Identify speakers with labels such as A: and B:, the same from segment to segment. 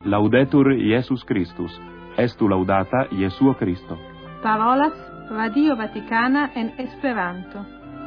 A: Laudetur Iesus Christus. Estu laudata Iesuo Christo.
B: Parolas Radio Vaticana en Esperanto.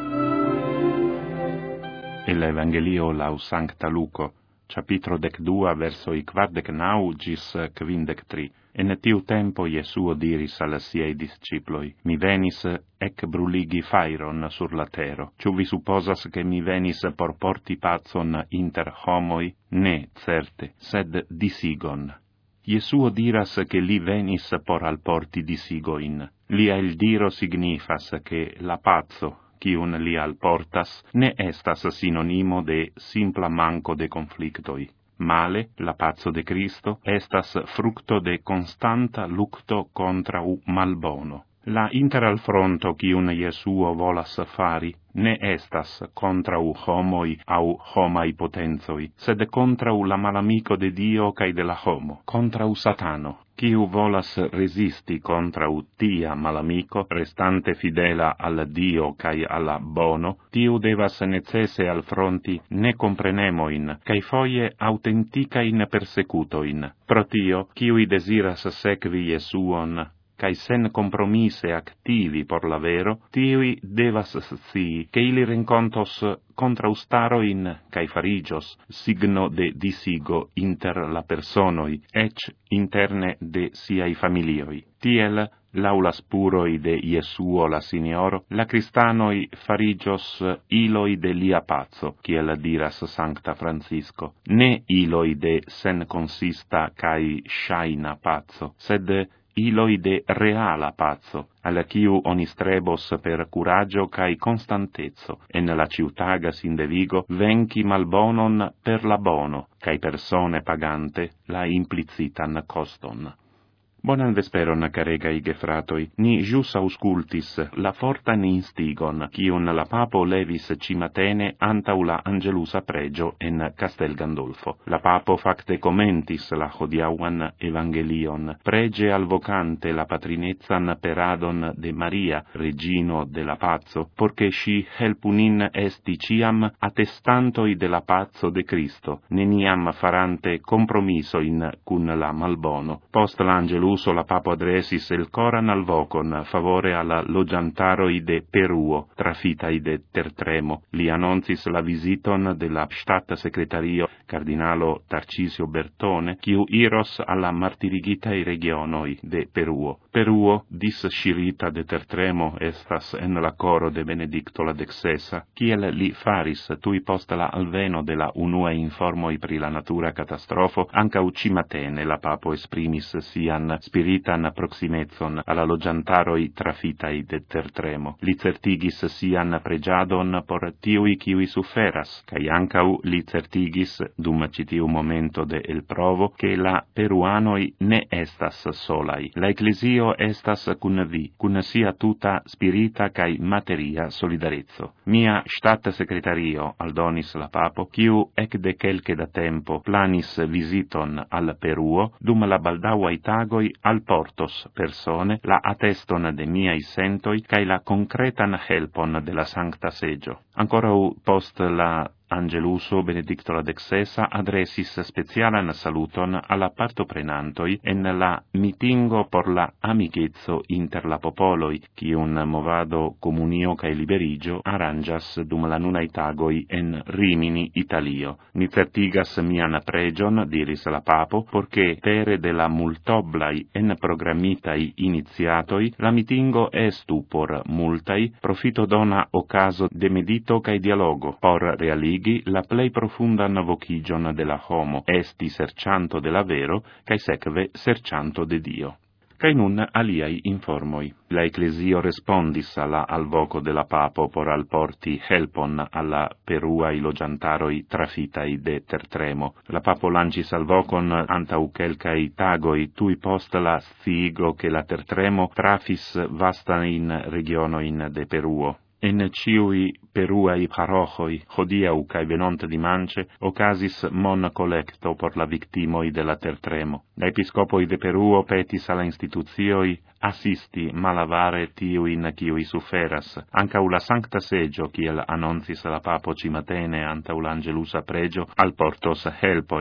C: El Evangelio lau Sancta Luco, capitro 12 versoi 49 gis 53. En tiu tempo Iesuo diris al siei disciploi: Mi venis ec bruligi fairon sur la tero. Ciu vi supposas che mi venis por porti pacon inter homoi? Ne, certe, sed disigon. Iesuo diras che li venis por al porti disigoin. Lia il diro signifas che la pazzo, quiun li alportas, ne estas sinonimo de simpla manco de conflictoi. Male, la pazzo de Cristo, estas fructo de constanta lucto contra u malbono. La interalfronto quiun Iesuo volas fari, ne estas contra u homoi au homai potenzoi, sed contra u la malamico de Dio cae de la homo, contra u Satano. Quiu volas resisti contra u tia malamico, restante fidela al Dio cae alla bono, tiu devas necesse al fronti ne comprenemoin, cae foie autenticain persecutoin. Pro tio, quiui desiras sekvi Iesuon, cae sen compromise activi por la vero, tiui devas scii, che ili rencontos contraustaroin cae farigios, signo de disigo inter la personoi, ec interne de siai familioi. Tiel, laulas puroi de Iesuo la Signoro, la Cristanoi farigios iloi de lia pazzo, kiel diras Sancta Francisco, ne iloi de sen consista cae shaina pazzo, sed iloi de reala pazzo, alla quiu oni strebos per curaggio cae constantezzo, en la ciutagas in de Vigo venci malbonon per la bono, cae persone pagante la implicitan coston. Bonan vesperon, caregai gefratoi. Ni jus auscultis la fortan instigon, quiun la papo levis cimatene antau la angelusa pregio en Castel Gandolfo. La papo facte commentis la hodiauan evangelion, prege alvocante la patrinezzan peradon de Maria, regino de la pazzo, porche sci helpunin esti ciam attestantoi de la pazzo de Cristo, neniam farante compromisoin cun la malbono. Post l'angelus la papo adresis el coran al vocon favore alla logiantaroi de Peruo, trafitai de tertremo. Li annoncis la visiton de la Stat Secretario Cardinalo Tarcisio Bertone, quiu iros alla martirigitai regionoi de Peruo. Peruo, discirita de tertremo, estas en la coro de Benedicto la XVI, kiel li faris tui post la alveno de la unua informoi pri la natura catastrofo, ancau cimatene la papo esprimis sian spiritan proximezon alla logiantaroi trafitai de tertremo. Li certigis sian pregiadon por tiui quiui suferas, cae ancau li certigis, dum citiu momento de el provo, che la peruanoi ne estas solai. La Ecclesio estas cun vi, cun sia tuta spirita cae materia solidarezzo. Mia Stat Secretario, aldonis la papo, quiu ec de quelque da tempo planis visiton al Peruo, dum la baldaua tagoi alportos persone la atteston de miai sentoi cae la concretan helpon de la Sancta Seggio. Ancora post la Angeluso Benedicto la XVI adresis specialan saluton alla partoprenantoi en la mitingo por la amicezzo inter la popoloi, quiun movado comunio cae liberigio arrangias dum la nunai tagoi en Rimini, Italio. Mi certigas mian pregion, diris la papo, porche pere de la multoblai en programmitai iniziatoi, la mitingo estu por multai, profito dona ocaso de medito cae dialogo, por realigi la plei profundan vocigion de la homo, esti sercianto de la vero, cae secve sercianto de Dio. Cae nun aliai informoi. La Ecclesio respondis alla al voco de la papo por alporti helpon alla peruai logiantaroi trafitai de tertremo. La papo lancis al vocon antau quelcai tagoi tui post la sciigo che la tertremo trafis vastain regionoin de Peruo. En ciui Peruai parochoi, hodiau cae venonte dimance, ocasis mon collecto por la victimoi de la tertremo. La episcopoi de Peruo petis alla instituzioi assisti malavare tiuin quiui suferas. Ancau la Sancta Seggio, kiel annoncis la papo cimatene antau l'angelusa pregio, alportos helpoin.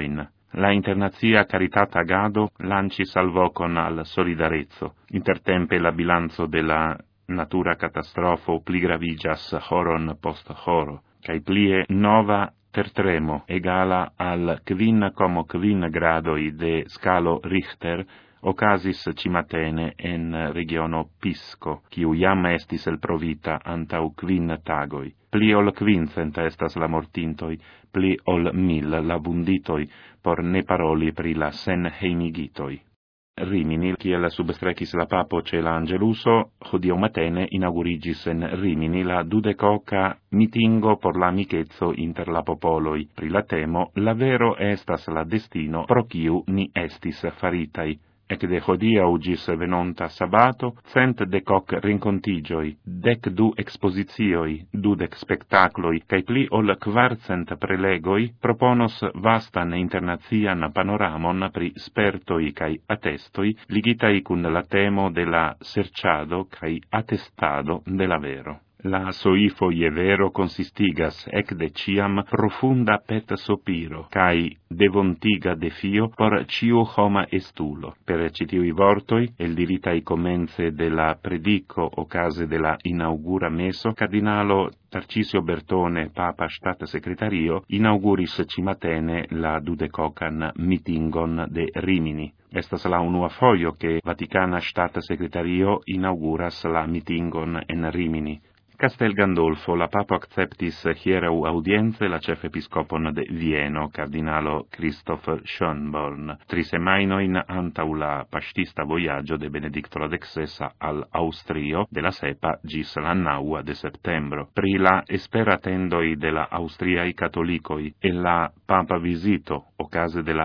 C: La internazia caritat agado lanci salvò con al solidarezzo. Intertempe la bilanzo della natura catastrofo pli gravigas horon post horo, cae plie nova tertremo egala al 5,5 gradoi de scalo Richter occasis cimatene en regiono Pisco, quiu iam estis elprovita antau 5 tagoi. Pli ol 500 estas la mortintoi, pli ol 1000 la vunditoi, por ne paroli pri la senheimigitoi. Rimini, kiel substrecis la papo ce la Angeluso, hodiaŭ matene inaugurigis en Rimini la 20 mitingo por la amicezzo inter la popoloi. Pri la temo, la vero estas la destino pro kiu ni estis faritai. Ec de hodiaŭ gis venonta sabato, 110 rencontigioi, 12 expositioi, 20 spectacloi, cae pli ol 400 prelegoi proponos vastan internazian panoramon pri spertoi cae attestoi ligitai cun la temo de la serciado cae attestado de la vero. La soifo ie vero consistigas ec de ciam profunda pet sopiro, cae devontiga defio por ciu homa estulo. Per citiui vortoi, el diritai comenze de la predico ocase de la inaugura meso, cardinalo Tarcisio Bertone, Papa Stat Secretario, inauguris cimatene la 20 mitingon de Rimini. Estas la unua foio che Vaticana Stat Secretario inauguras la mitingon en Rimini. Castel Gandolfo, la Papa acceptis hierau audienze la cefepiscopon de Vieno, cardinalo Christoph Schönborn, 3 semainoin antau la pastista voyaggio de Benedicto XVI al Austrio de la sepa gis la 9 de septembro. Pri la esperatendoi de la Austriai catolicoi e la Papa visito, ocase de la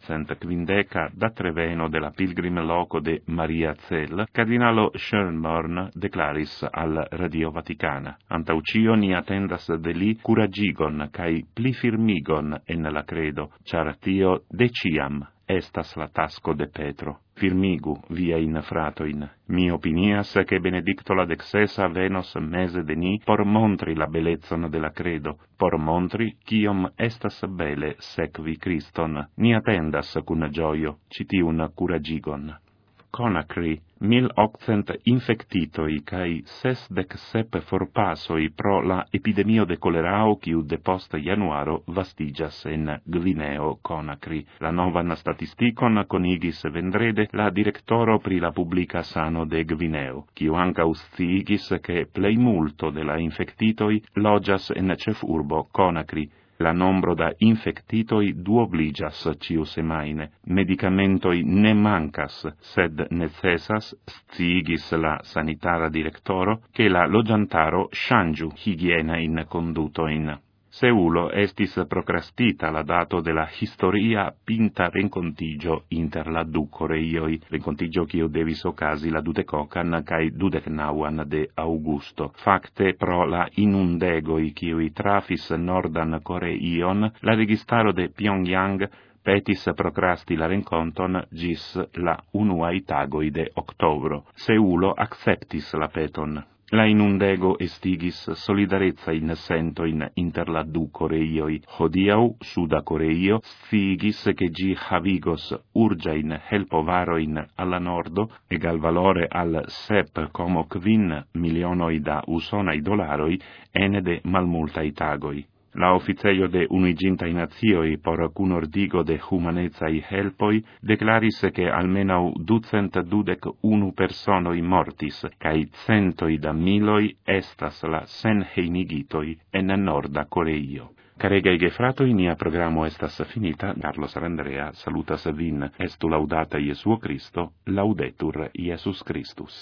C: 850 da Treveno de la pilgrim loco de Maria Zell, cardinalo Schönborn declaris al Radio Vaticana. Antau cio ni attendas de li curagigon cae pli firmigon en la credo, char tio deciam estas la tasco de Petro. Firmigu viain fratoin. Mi opinias che Benedicto la XVI venos mese de ni por montri la belezzon de la credo, por montri ciom estas bele sequi Christon. Ni attendas cun gioio citiun curagigon. Conakry, 1800 infectitoi cae 67 forpasoi pro la epidemio de colerao quiu depost januaro vastigas en Gvineo Conakry. La novan statisticon conigis vendrede la directoro pri la publica sano de Gvineo, quiu anca sciigis che plei multo de la infectitoi logias en cefurbo Conakry. La nombro da infectitoi duobligas ciu semaine. Medicamentoi ne mancas, sed necessas, sciigis la sanitara directoro, che la logiantaro changiu higiena in condutoin. Seulo estis procrastita la dato de la historia pinta rencontigio inter la du Coreioi, rencontigio quio devis ocasi la 20 cae 29 de Augusto. Facte pro la inundegoi quiui trafis Nordan Coreion, la registaro de Pyongyang petis procrasti la renconton gis la 1 tagoi de octobro. Seulo acceptis la peton. La inundego estigis solidarezza in sentoin inter la du Coreioi. Hodiau, Suda Coreio, sciigis che gi havigos urgiain helpovaroin alla nordo, egal valore al 7,5 milionoi da usonai dolaroi, ene de malmultai tagoi. La officeio de Unuigintai Nazioi por cunordigo de humanezai helpoi declaris che almenau 221 personoi mortis, cae centoi da miloi estas la senheimigitoi en Norda Coreio. Caregai gefratoi, nia programo estas finita. Carlos Arandrea salutas vin. Estu laudata Iesuo Christo, laudetur Iesus Christus.